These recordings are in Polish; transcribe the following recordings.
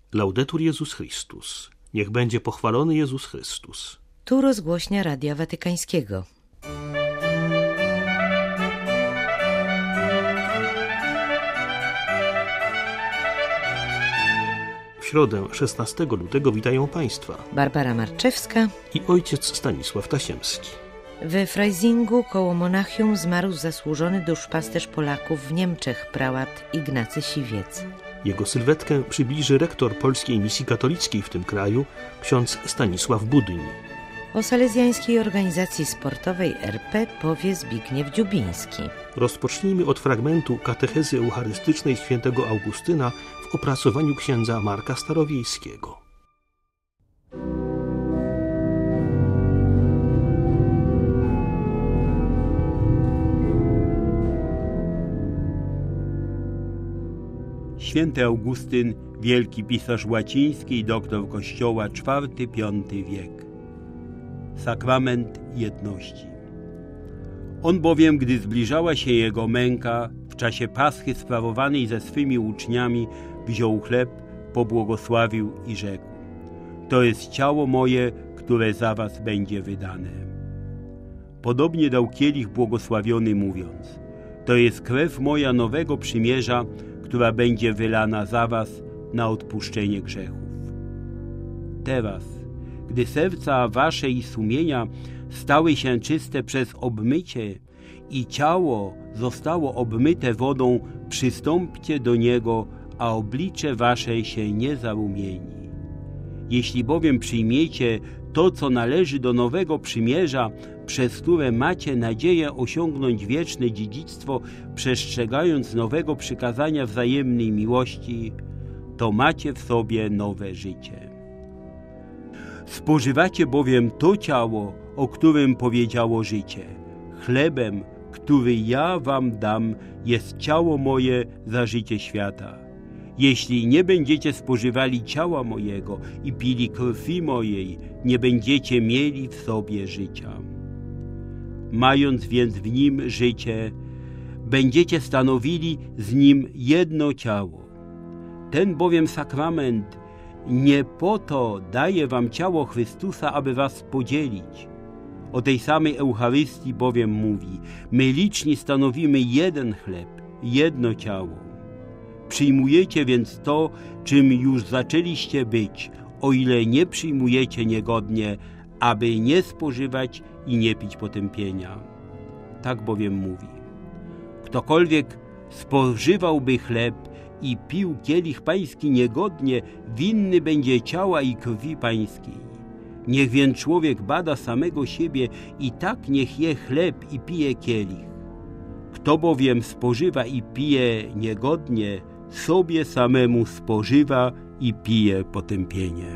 Laudetur Jezus Chrystus. Niech będzie pochwalony Jezus Chrystus. Tu rozgłośnia Radia Watykańskiego. W środę 16 lutego witają Państwa Barbara Marczewska i ojciec Stanisław Tasiemski. We Freisingu koło Monachium zmarł zasłużony duszpasterz Polaków w Niemczech, prałat Ignacy Siwiec. Jego sylwetkę przybliży rektor Polskiej Misji Katolickiej w tym kraju, ksiądz Stanisław Budyń. O salezjańskiej organizacji sportowej RP powie Zbigniew Dziubiński. Rozpocznijmy od fragmentu katechezy eucharystycznej świętego Augustyna w opracowaniu księdza Marka Starowiejskiego. Święty Augustyn, wielki pisarz łaciński i doktor Kościoła, IV-V wiek. Sakrament jedności. On bowiem, gdy zbliżała się jego męka, w czasie Paschy sprawowanej ze swymi uczniami, wziął chleb, pobłogosławił i rzekł: to jest ciało moje, które za was będzie wydane. Podobnie dał kielich błogosławiony, mówiąc: to jest krew moja nowego przymierza, która będzie wylana za was na odpuszczenie grzechów. Teraz, gdy serca wasze i sumienia stały się czyste przez obmycie i ciało zostało obmyte wodą, przystąpcie do niego, a oblicze wasze się nie zarumieni. Jeśli bowiem przyjmiecie to, co należy do nowego przymierza, przez które macie nadzieję osiągnąć wieczne dziedzictwo, przestrzegając nowego przykazania wzajemnej miłości, to macie w sobie nowe życie. Spożywacie bowiem to ciało, o którym powiedziało życie. Chlebem, który ja wam dam, jest ciało moje za życie świata. Jeśli nie będziecie spożywali ciała mojego i pili krwi mojej, nie będziecie mieli w sobie życia. Mając więc w nim życie, będziecie stanowili z nim jedno ciało. Ten bowiem sakrament nie po to daje wam ciało Chrystusa, aby was podzielić. O tej samej Eucharystii bowiem mówi: my liczni stanowimy jeden chleb, jedno ciało. Przyjmujecie więc to, czym już zaczęliście być, o ile nie przyjmujecie niegodnie, aby nie spożywać i nie pić potępienia. Tak bowiem mówi: ktokolwiek spożywałby chleb i pił kielich pański niegodnie, winny będzie ciała i krwi pańskiej. Niech więc człowiek bada samego siebie i tak niech je chleb i pije kielich. Kto bowiem spożywa i pije niegodnie, sobie samemu spożywa i pije potępienie.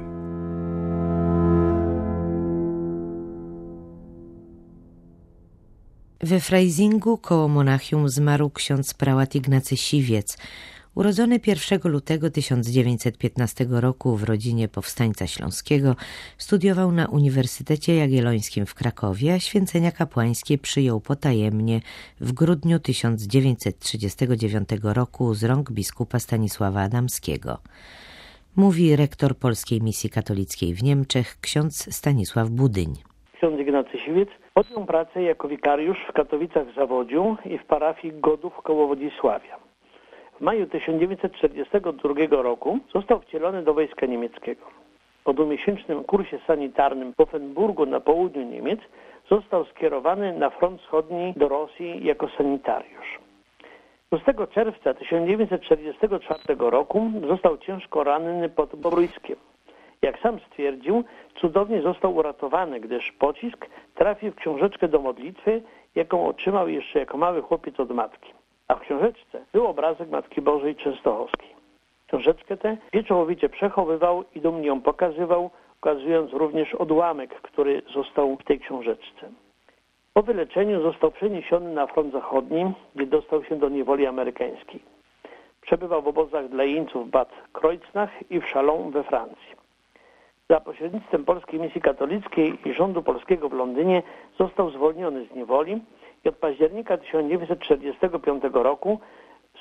We Freisingu koło Monachium zmarł ksiądz prałat Ignacy Siwiec. Urodzony 1 lutego 1915 roku w rodzinie powstańca śląskiego, studiował na Uniwersytecie Jagiellońskim w Krakowie, a święcenia kapłańskie przyjął potajemnie w grudniu 1939 roku z rąk biskupa Stanisława Adamskiego. Mówi rektor Polskiej Misji Katolickiej w Niemczech, ksiądz Stanisław Budyń. Ksiądz Ignacy Siwiec podjął pracę jako wikariusz w Katowicach-Zawodziu i w parafii Godów koło Wodzisławia. W maju 1942 roku został wcielony do wojska niemieckiego. Po dwumiesięcznym kursie sanitarnym w Offenburgu na południu Niemiec został skierowany na front wschodni do Rosji jako sanitariusz. 6 czerwca 1944 roku został ciężko ranny pod Bobrujskiem. Jak sam stwierdził, cudownie został uratowany, gdyż pocisk trafił w książeczkę do modlitwy, jaką otrzymał jeszcze jako mały chłopiec od matki. A w książeczce był obrazek Matki Bożej Częstochowskiej. Książeczkę tę pieczołowicie przechowywał i dumnie ją pokazywał, ukazując również odłamek, który został w tej książeczce. Po wyleczeniu został przeniesiony na front zachodni, gdzie dostał się do niewoli amerykańskiej. Przebywał w obozach dla jeńców w Bad Kreuznach i w Chalon we Francji. Za pośrednictwem Polskiej Misji Katolickiej i rządu polskiego w Londynie został zwolniony z niewoli i od października 1945 roku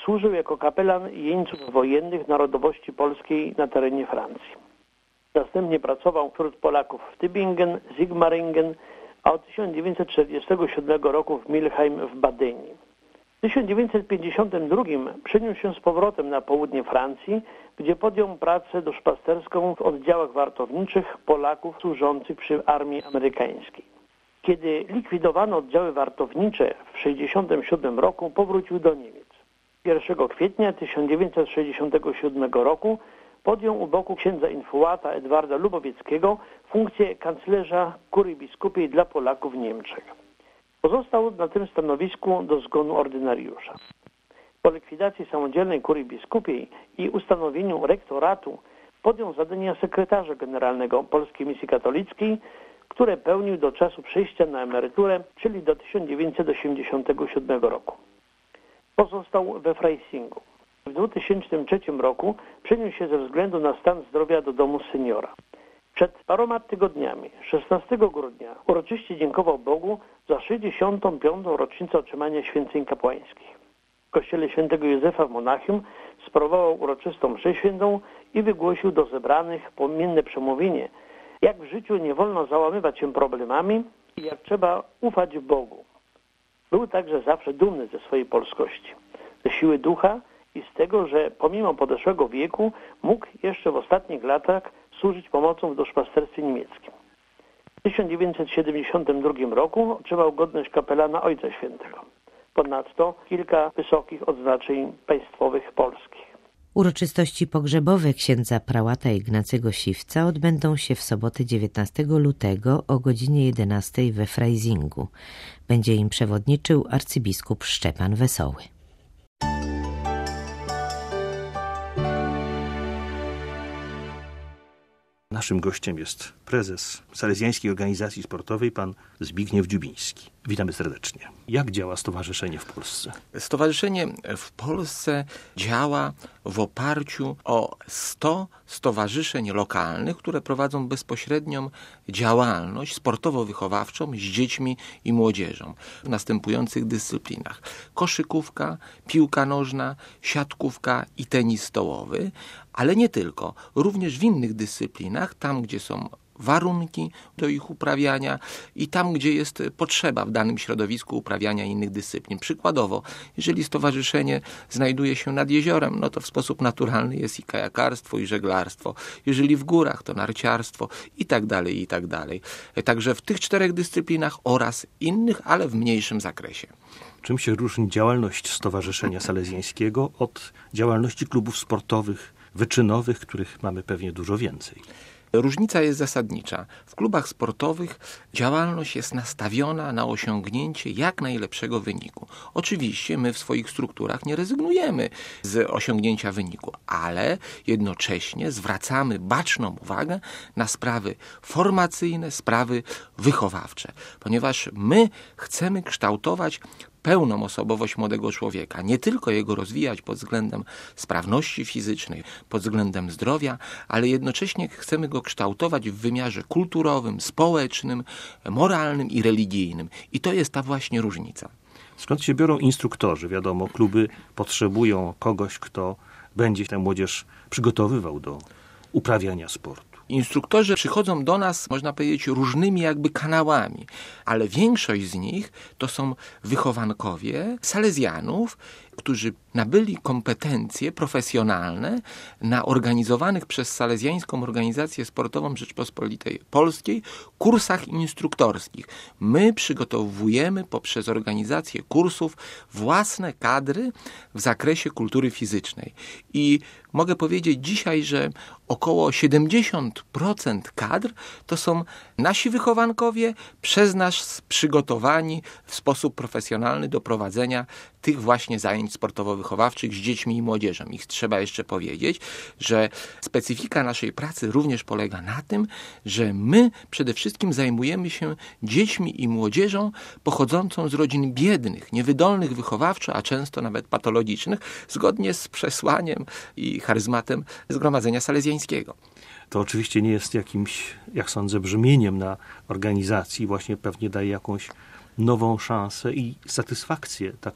służył jako kapelan jeńców wojennych narodowości polskiej na terenie Francji. Następnie pracował wśród Polaków w Tübingen, Sigmaringen, a od 1947 roku w Milheim w Badenii. W 1952 przeniósł się z powrotem na południe Francji, gdzie podjął pracę duszpasterską w oddziałach wartowniczych Polaków służących przy armii amerykańskiej. Kiedy likwidowano oddziały wartownicze w 1967 roku, powrócił do Niemiec. 1 kwietnia 1967 roku podjął u boku księdza infułata Edwarda Lubowieckiego funkcję kanclerza kurii biskupiej dla Polaków w Niemczech. Pozostał na tym stanowisku do zgonu ordynariusza. Po likwidacji samodzielnej kurii biskupiej i ustanowieniu rektoratu podjął zadania sekretarza generalnego Polskiej Misji Katolickiej, które pełnił do czasu przejścia na emeryturę, czyli do 1987 roku. Pozostał we Freisingu. W 2003 roku przeniósł się ze względu na stan zdrowia do domu seniora. Przed paroma tygodniami, 16 grudnia, uroczyście dziękował Bogu za 65. rocznicę otrzymania święceń kapłańskich. W kościele świętego Józefa w Monachium sprawował uroczystą mszę świętą i wygłosił do zebranych płomienne przemówienie, jak w życiu nie wolno załamywać się problemami i jak trzeba ufać Bogu. Był także zawsze dumny ze swojej polskości, ze siły ducha i z tego, że pomimo podeszłego wieku mógł jeszcze w ostatnich latach służyć pomocą w duszpasterstwie niemieckim. W 1972 roku otrzymał godność kapelana Ojca Świętego. Ponadto kilka wysokich odznaczeń państwowych polskich. Uroczystości pogrzebowe księdza prałata Ignacego Siwca odbędą się w sobotę 19 lutego o godzinie 11 we Freisingu. Będzie im przewodniczył arcybiskup Szczepan Wesoły. Naszym gościem jest prezes Salezjańskiej Organizacji Sportowej, pan Zbigniew Dziubiński. Witamy serdecznie. Jak działa stowarzyszenie w Polsce? Stowarzyszenie w Polsce działa w oparciu o 100 stowarzyszeń lokalnych, które prowadzą bezpośrednią działalność sportowo-wychowawczą z dziećmi i młodzieżą w następujących dyscyplinach: koszykówka, piłka nożna, siatkówka i tenis stołowy, ale nie tylko, również w innych dyscyplinach, tam gdzie są warunki do ich uprawiania i tam, gdzie jest potrzeba w danym środowisku uprawiania innych dyscyplin. Przykładowo, jeżeli stowarzyszenie znajduje się nad jeziorem, no to w sposób naturalny jest i kajakarstwo, i żeglarstwo. Jeżeli w górach, to narciarstwo i tak dalej, i tak dalej. Także w tych 4 dyscyplinach oraz innych, ale w mniejszym zakresie. Czym się różni działalność Stowarzyszenia Salezjańskiego od działalności klubów sportowych, wyczynowych, których mamy pewnie dużo więcej? Różnica jest zasadnicza. W klubach sportowych działalność jest nastawiona na osiągnięcie jak najlepszego wyniku. Oczywiście my w swoich strukturach nie rezygnujemy z osiągnięcia wyniku, ale jednocześnie zwracamy baczną uwagę na sprawy formacyjne, sprawy wychowawcze, ponieważ my chcemy kształtować pełną osobowość młodego człowieka. Nie tylko jego rozwijać pod względem sprawności fizycznej, pod względem zdrowia, ale jednocześnie chcemy go kształtować w wymiarze kulturowym, społecznym, moralnym i religijnym. I to jest ta właśnie różnica. Skąd się biorą instruktorzy? Wiadomo, kluby potrzebują kogoś, kto będzie tę młodzież przygotowywał do uprawiania sportu. Instruktorzy przychodzą do nas, można powiedzieć, różnymi jakby kanałami, ale większość z nich to są wychowankowie salezjanów, którzy nabyli kompetencje profesjonalne na organizowanych przez Salezjańską Organizację Sportową Rzeczpospolitej Polskiej kursach instruktorskich. My przygotowujemy poprzez organizację kursów własne kadry w zakresie kultury fizycznej. I mogę powiedzieć dzisiaj, że około 70% kadr to są nasi wychowankowie przez nas przygotowani w sposób profesjonalny do prowadzenia tych właśnie zajęć sportowo-wychowawczych z dziećmi i młodzieżą. I trzeba jeszcze powiedzieć, że specyfika naszej pracy również polega na tym, że my przede wszystkim zajmujemy się dziećmi i młodzieżą pochodzącą z rodzin biednych, niewydolnych wychowawczo, a często nawet patologicznych, zgodnie z przesłaniem i charyzmatem Zgromadzenia Salezjańskiego. To oczywiście nie jest jakimś, jak sądzę, brzemieniem na organizacji. Właśnie pewnie daje jakąś nową szansę i satysfakcję tak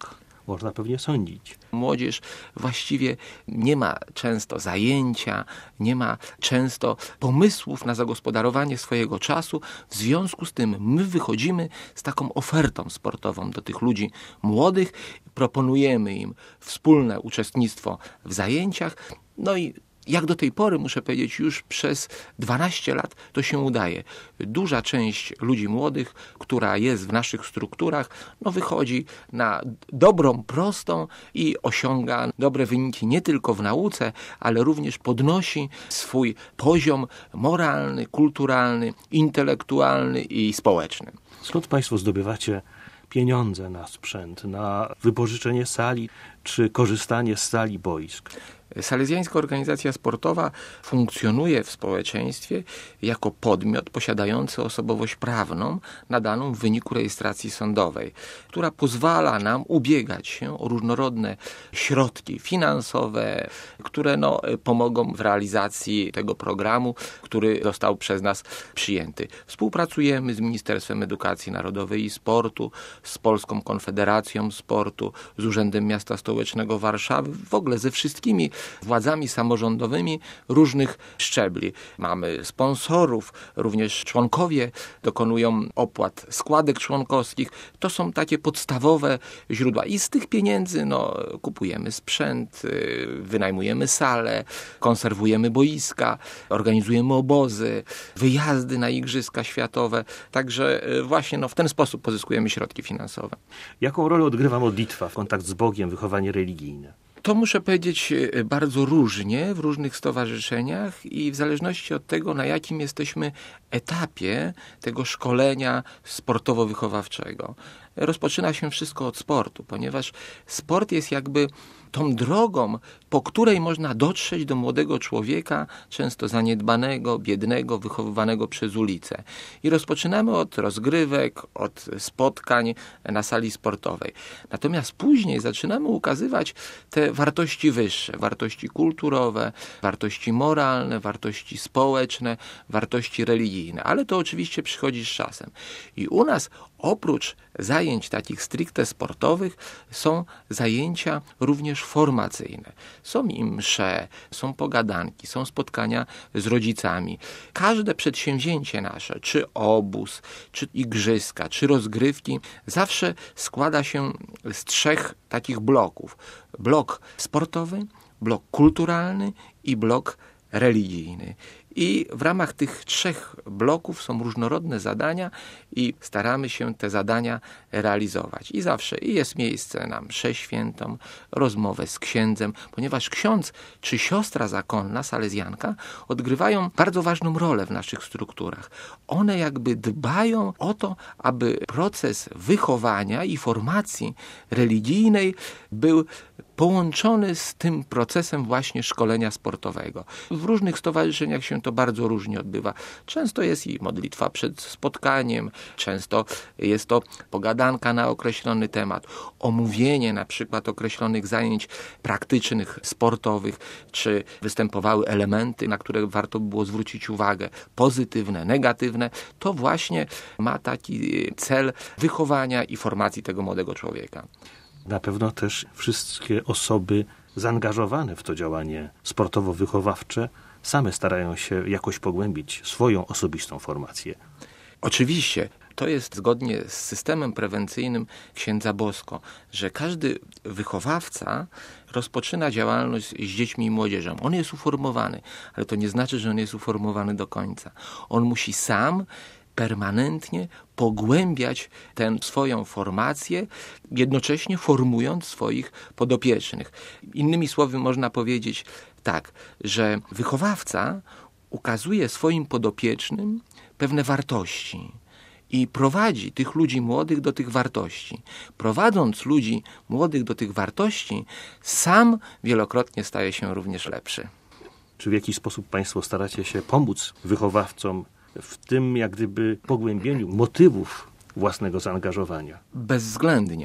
można pewnie sądzić. Młodzież właściwie nie ma często zajęcia, nie ma często pomysłów na zagospodarowanie swojego czasu. W związku z tym my wychodzimy z taką ofertą sportową do tych ludzi młodych, proponujemy im wspólne uczestnictwo w zajęciach, no i jak do tej pory, muszę powiedzieć, już przez 12 lat to się udaje. Duża część ludzi młodych, która jest w naszych strukturach, wychodzi na dobrą, prostą i osiąga dobre wyniki nie tylko w nauce, ale również podnosi swój poziom moralny, kulturalny, intelektualny i społeczny. Skąd państwo zdobywacie pieniądze na sprzęt, na wypożyczenie sali czy korzystanie z sali boisk? Salezjańska Organizacja Sportowa funkcjonuje w społeczeństwie jako podmiot posiadający osobowość prawną nadaną w wyniku rejestracji sądowej, która pozwala nam ubiegać się o różnorodne środki finansowe, które pomogą w realizacji tego programu, który został przez nas przyjęty. Współpracujemy z Ministerstwem Edukacji Narodowej i Sportu, z Polską Konfederacją Sportu, z Urzędem Miasta Stołecznego Warszawy, w ogóle ze wszystkimi władzami samorządowymi różnych szczebli. Mamy sponsorów, również członkowie dokonują opłat składek członkowskich. To są takie podstawowe źródła. I z tych pieniędzy kupujemy sprzęt, wynajmujemy sale, konserwujemy boiska, organizujemy obozy, wyjazdy na igrzyska światowe. Także właśnie w ten sposób pozyskujemy środki finansowe. Jaką rolę odgrywa modlitwa, kontakt z Bogiem, wychowanie religijne? To muszę powiedzieć bardzo różnie w różnych stowarzyszeniach i w zależności od tego, na jakim jesteśmy etapie tego szkolenia sportowo-wychowawczego. Rozpoczyna się wszystko od sportu, ponieważ sport jest jakby tą drogą, po której można dotrzeć do młodego człowieka, często zaniedbanego, biednego, wychowywanego przez ulicę. I rozpoczynamy od rozgrywek, od spotkań na sali sportowej. Natomiast później zaczynamy ukazywać te wartości wyższe, wartości kulturowe, wartości moralne, wartości społeczne, wartości religijne. Ale to oczywiście przychodzi z czasem. I u nas oprócz zajęć takich stricte sportowych są zajęcia również formacyjne. Są i msze, są pogadanki, są spotkania z rodzicami. Każde przedsięwzięcie nasze, czy obóz, czy igrzyska, czy rozgrywki, zawsze składa się z 3 takich bloków. Blok sportowy, blok kulturalny i blok religijny. I w ramach tych 3 bloków są różnorodne zadania i staramy się te zadania realizować. I zawsze jest miejsce na mszę świętą, rozmowę z księdzem, ponieważ ksiądz czy siostra zakonna, salezjanka, odgrywają bardzo ważną rolę w naszych strukturach. One jakby dbają o to, aby proces wychowania i formacji religijnej był połączony z tym procesem właśnie szkolenia sportowego. W różnych stowarzyszeniach się to bardzo różnie odbywa. Często jest i modlitwa przed spotkaniem, często jest to pogadanka na określony temat, omówienie na przykład określonych zajęć praktycznych, sportowych, czy występowały elementy, na które warto było zwrócić uwagę, pozytywne, negatywne. To właśnie ma taki cel wychowania i formacji tego młodego człowieka. Na pewno też wszystkie osoby zaangażowane w to działanie sportowo-wychowawcze same starają się jakoś pogłębić swoją osobistą formację. Oczywiście. To jest zgodnie z systemem prewencyjnym księdza Bosko, że każdy wychowawca rozpoczyna działalność z dziećmi i młodzieżą. On jest uformowany, ale to nie znaczy, że on jest uformowany do końca. On musi sam permanentnie pogłębiać tę swoją formację, jednocześnie formując swoich podopiecznych. Innymi słowy można powiedzieć tak, że wychowawca ukazuje swoim podopiecznym pewne wartości i prowadzi tych ludzi młodych do tych wartości. Prowadząc ludzi młodych do tych wartości, sam wielokrotnie staje się również lepszy. Czy w jakiś sposób państwo staracie się pomóc wychowawcom w tym jak gdyby pogłębieniu motywów własnego zaangażowania? Bezwzględnie.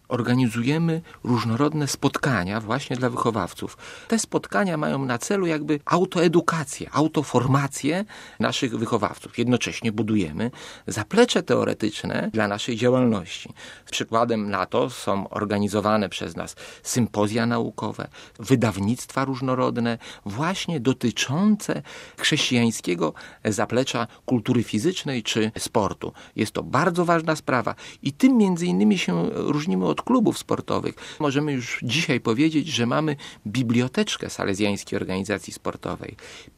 organizujemy różnorodne spotkania właśnie dla wychowawców. Te spotkania mają na celu jakby autoedukację, autoformację naszych wychowawców. Jednocześnie budujemy zaplecze teoretyczne dla naszej działalności. Przykładem na to są organizowane przez nas sympozja naukowe, wydawnictwa różnorodne, właśnie dotyczące chrześcijańskiego zaplecza kultury fizycznej czy sportu. Jest to bardzo ważna sprawa i tym między innymi się różnimy od klubów sportowych. Możemy już dzisiaj powiedzieć, że mamy biblioteczkę Salezjańskiej Organizacji Sportowej.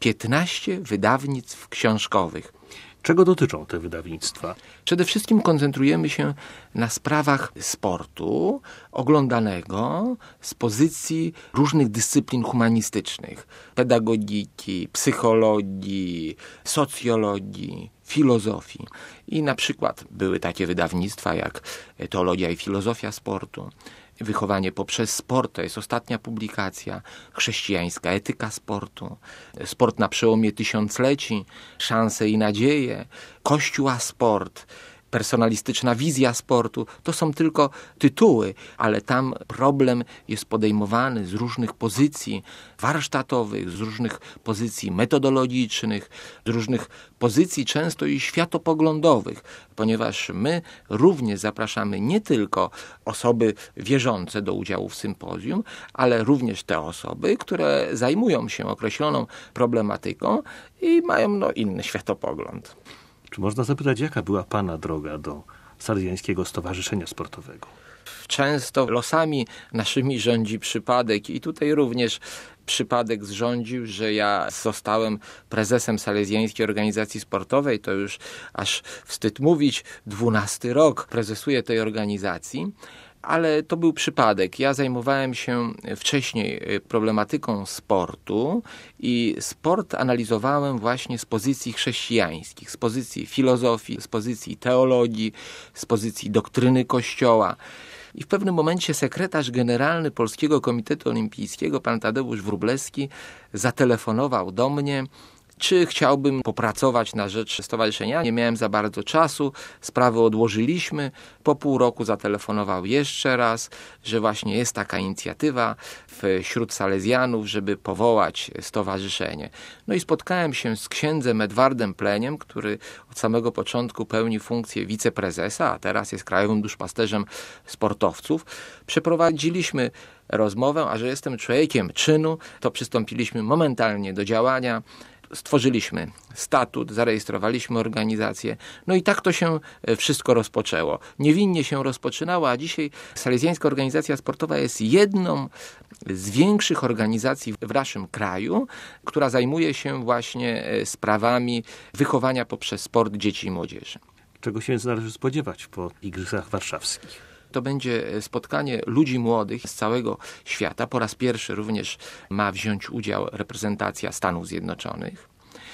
15 wydawnictw książkowych. Czego dotyczą te wydawnictwa? Przede wszystkim koncentrujemy się na sprawach sportu oglądanego z pozycji różnych dyscyplin humanistycznych. Pedagogiki, psychologii, socjologii, filozofii. I na przykład były takie wydawnictwa jak Teologia i filozofia sportu, Wychowanie poprzez sport, to jest ostatnia publikacja, Chrześcijańska etyka sportu, Sport na przełomie tysiącleci, Szanse i nadzieje, Kościół a sport, Personalistyczna wizja sportu. To są tylko tytuły, ale tam problem jest podejmowany z różnych pozycji warsztatowych, z różnych pozycji metodologicznych, z różnych pozycji często i światopoglądowych, ponieważ my również zapraszamy nie tylko osoby wierzące do udziału w sympozjum, ale również te osoby, które zajmują się określoną problematyką i mają inny światopogląd. Czy można zapytać, jaka była Pana droga do Salezjańskiego Stowarzyszenia Sportowego? Często losami naszymi rządzi przypadek i tutaj również przypadek zrządził, że ja zostałem prezesem Salezjańskiej Organizacji Sportowej. To już aż wstyd mówić, 12 rok prezesuję tej organizacji. Ale to był przypadek. Ja zajmowałem się wcześniej problematyką sportu i sport analizowałem właśnie z pozycji chrześcijańskich, z pozycji filozofii, z pozycji teologii, z pozycji doktryny Kościoła. I w pewnym momencie sekretarz generalny Polskiego Komitetu Olimpijskiego, pan Tadeusz Wróblewski, zatelefonował do mnie, czy chciałbym popracować na rzecz stowarzyszenia. Nie miałem za bardzo czasu, sprawy odłożyliśmy. Po pół roku zatelefonował jeszcze raz, że właśnie jest taka inicjatywa wśród Salezjanów, żeby powołać stowarzyszenie. No i spotkałem się z księdzem Edwardem Pleniem, który od samego początku pełni funkcję wiceprezesa, a teraz jest krajowym duszpasterzem sportowców. Przeprowadziliśmy rozmowę, a że jestem człowiekiem czynu, to przystąpiliśmy momentalnie do działania. Stworzyliśmy statut, zarejestrowaliśmy organizację, no i tak to się wszystko rozpoczęło. Niewinnie się rozpoczynało, a dzisiaj Salezjańska Organizacja Sportowa jest jedną z większych organizacji w naszym kraju, która zajmuje się właśnie sprawami wychowania poprzez sport dzieci i młodzieży. Czego się więc należy spodziewać po Igrzyskach Warszawskich? To będzie spotkanie ludzi młodych z całego świata. Po raz pierwszy również ma wziąć udział reprezentacja Stanów Zjednoczonych.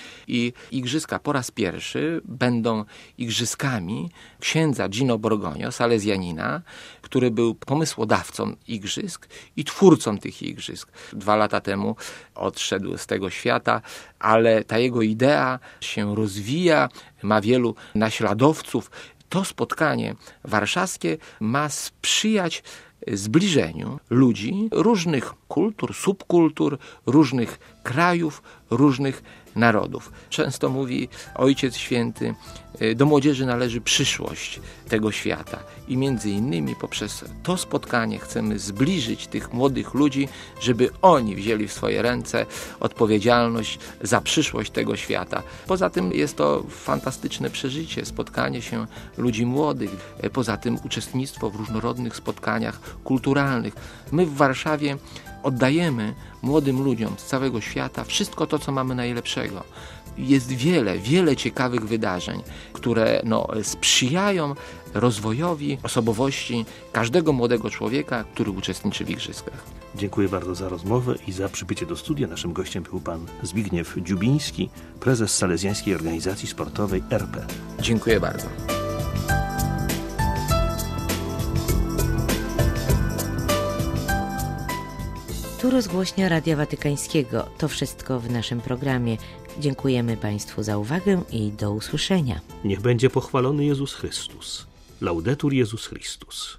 I igrzyska po raz pierwszy będą igrzyskami księdza Gino Borgonio, salezjanina, który był pomysłodawcą igrzysk i twórcą tych igrzysk. 2 lata temu odszedł z tego świata, ale ta jego idea się rozwija, ma wielu naśladowców. To spotkanie warszawskie ma sprzyjać zbliżeniu ludzi różnych kultur, subkultur, różnych krajów, różnych narodów. Często mówi Ojciec Święty, do młodzieży należy przyszłość tego świata i między innymi poprzez to spotkanie chcemy zbliżyć tych młodych ludzi, żeby oni wzięli w swoje ręce odpowiedzialność za przyszłość tego świata. Poza tym jest to fantastyczne przeżycie, spotkanie się ludzi młodych, poza tym uczestnictwo w różnorodnych spotkaniach kulturalnych. My w Warszawie oddajemy młodym ludziom z całego świata wszystko to, co mamy najlepszego. Jest wiele ciekawych wydarzeń, które sprzyjają rozwojowi osobowości każdego młodego człowieka, który uczestniczy w igrzyskach. Dziękuję bardzo za rozmowę i za przybycie do studia. Naszym gościem był pan Zbigniew Dziubiński, prezes Salezjańskiej Organizacji Sportowej RP. Dziękuję bardzo. Tu rozgłośnia Radia Watykańskiego. To wszystko w naszym programie. Dziękujemy Państwu za uwagę i do usłyszenia. Niech będzie pochwalony Jezus Chrystus. Laudetur Jezus Chrystus.